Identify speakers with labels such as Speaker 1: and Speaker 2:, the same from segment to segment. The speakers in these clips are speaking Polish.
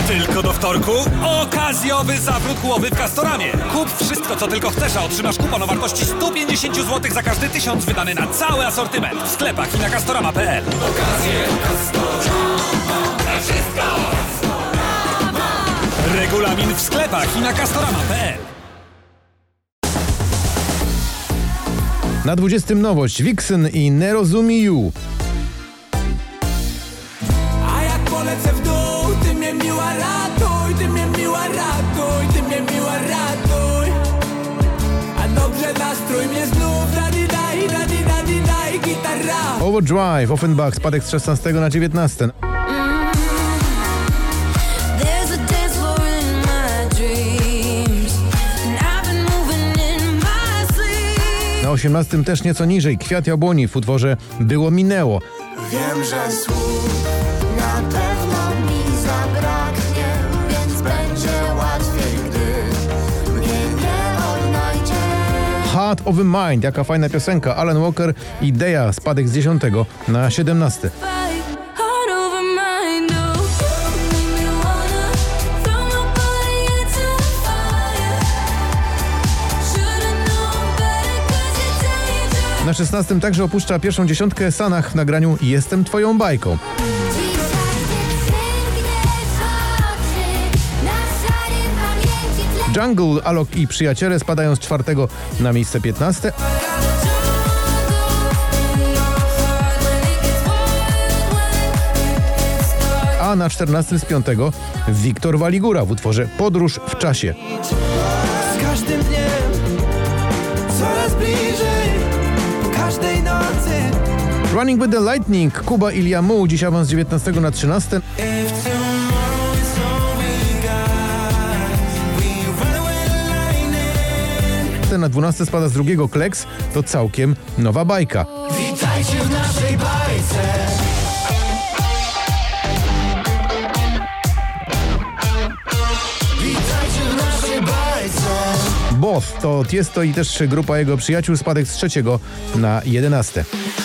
Speaker 1: Tylko do wtorku okazjowy zawrót głowy w Castoramie. Kup wszystko, co tylko chcesz, a otrzymasz kupon o wartości 150 zł za każdy 1000 wydany na cały asortyment w sklepach i na castorama.pl. Okazje Castorama, na wszystko. Regulamin w sklepach i na castorama.pl.
Speaker 2: Na 20 nowość Vixen i Nie rozumiju.
Speaker 3: A jak polecę w dół, ty mnie miła ratuj, ty mnie miła ratuj, ty mnie miła ratuj. A dobrze nastrój mnie znów, daj, gitara.
Speaker 2: Overdrive, Offenbach, spadek z 16 na 19. Na 18 też nieco niżej Kwiat Jabłoni w utworze Było minęło.
Speaker 4: Wiem, że słów na pewno mi zabraknie, więc będzie łatwiej, gdy mnie nie odnajdzie.
Speaker 2: Heart of a Mind, jaka fajna piosenka. Alan Walker i Dea, spadek z 10 na 17. Na 16 także opuszcza pierwszą dziesiątkę Sanach w nagraniu Jestem twoją bajką. Jungle, Alok i Przyjaciele spadają z 4 na miejsce 15. A na 14 z 5 Wiktor Waligura w utworze Podróż w czasie.
Speaker 3: Z każdym dniem coraz bliżej, po każdej nocy.
Speaker 2: Running with the Lightning, Kuba i Liamu, dziś awans z 19 na 13. Ten na 12 spada z drugiego Kleks, to całkiem nowa bajka.
Speaker 3: Witajcie w naszej bajce. Witajcie w naszej bajce.
Speaker 2: Both to Tiesto i też grupa jego przyjaciół, spadek z 3 na 11.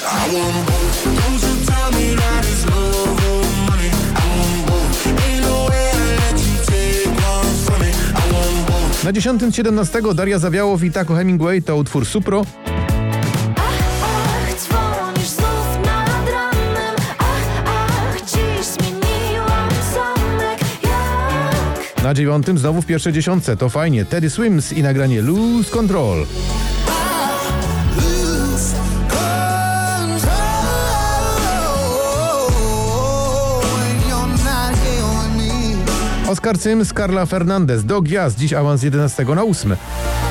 Speaker 2: Na 10 z 17 Daria Zawiałow i Taco Hemingway, to utwór Supro.
Speaker 4: Dzwonisz znów nad ranem, dziś zmieniłam zamek, jak...
Speaker 2: Na 9 znowu w pierwszej dziesiątce, to fajnie, Teddy Swims i nagranie Lose Control. Oscar Sims, Carla Fernandez, Do Gwiazd, dziś awans z 11 na 8.
Speaker 4: Lecę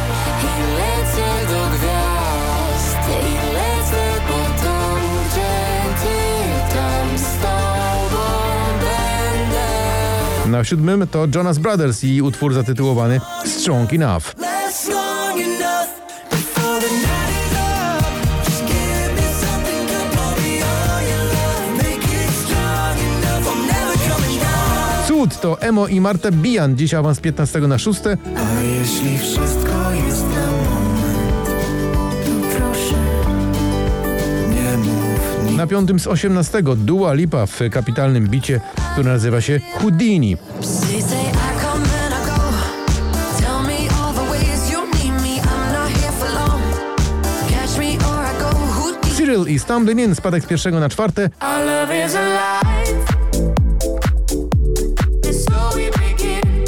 Speaker 4: do gwiazd i lecę po to, gdzie ty, tam z tobą będę.
Speaker 2: Na 7 to Jonas Brothers i utwór zatytułowany Strong Enough.
Speaker 3: Strong enough before the night is up. Just give me something good, baby, all your love. Make it strong enough, I'm never coming down.
Speaker 2: Cud to Emo i Marta Bijan, dziś awans z 15 na 6.
Speaker 3: A jeśli wszystko jest na moment, to proszę, nie mów nic.
Speaker 2: Na 5 z 18 Dua Lipa w kapitalnym bicie, który nazywa się Houdini. Cyril i Stumbling In, spadek z 1 na 4.
Speaker 4: Our love is alive. So we begin.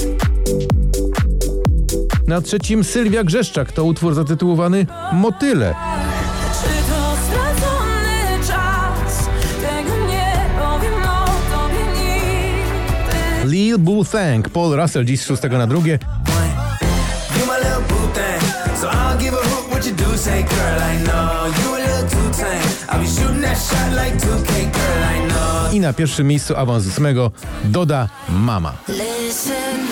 Speaker 2: Na 3 Sylwia Grzeszczak, to utwór zatytułowany Motyle.
Speaker 4: Czy to stracony czas? Tego nie powiem o tobie nigdy.
Speaker 2: Lil Bull Thang, Paul Russell, dziś z 6 na 2.
Speaker 3: You my little boo thing, so I'll give a hoot what you do, say girl I know. You a little too tame, I'll be shooting that shot like 2K, girl I know.
Speaker 2: I na pierwszym miejscu awans z 8 Doda Mama.
Speaker 4: Listen